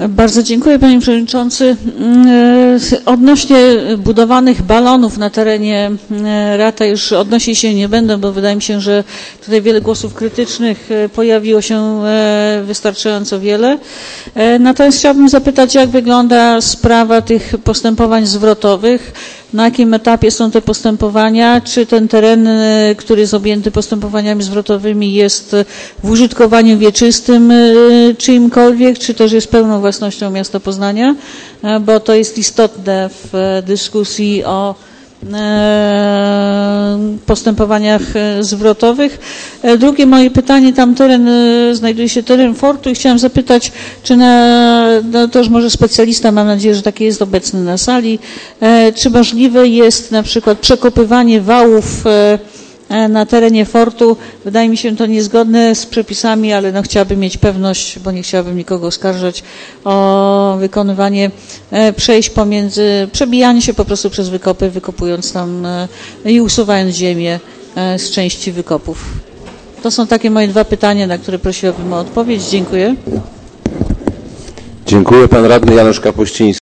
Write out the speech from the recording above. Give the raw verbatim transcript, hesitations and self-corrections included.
Bardzo dziękuję, panie przewodniczący. Odnośnie budowanych balonów na terenie Rata już odnosić się nie będę, bo wydaje mi się, że tutaj wiele głosów krytycznych pojawiło się wystarczająco wiele. Natomiast chciałabym zapytać, jak wygląda sprawa tych postępowań zwrotowych, na jakim etapie są te postępowania, czy ten teren, który jest objęty postępowaniami zwrotowymi, jest w użytkowaniu wieczystym czyimkolwiek, czy też jest pełną własnością miasta Poznania, bo to jest istotne w dyskusji o postępowaniach zwrotowych. Drugie moje pytanie, tam teren, znajduje się teren fortu i chciałam zapytać, czy na, no to już może specjalista, mam nadzieję, że taki jest obecny na sali, czy możliwe jest na przykład przekopywanie wałów na terenie fortu? Wydaje mi się to niezgodne z przepisami, ale no chciałabym mieć pewność, bo nie chciałabym nikogo oskarżać o wykonywanie przejść pomiędzy, przebijanie się po prostu przez wykopy, wykopując tam i usuwając ziemię z części wykopów. To są takie moje dwa pytania, na które prosiłabym o odpowiedź. Dziękuję. Dziękuję. Pan radny Janusz Kapuściński.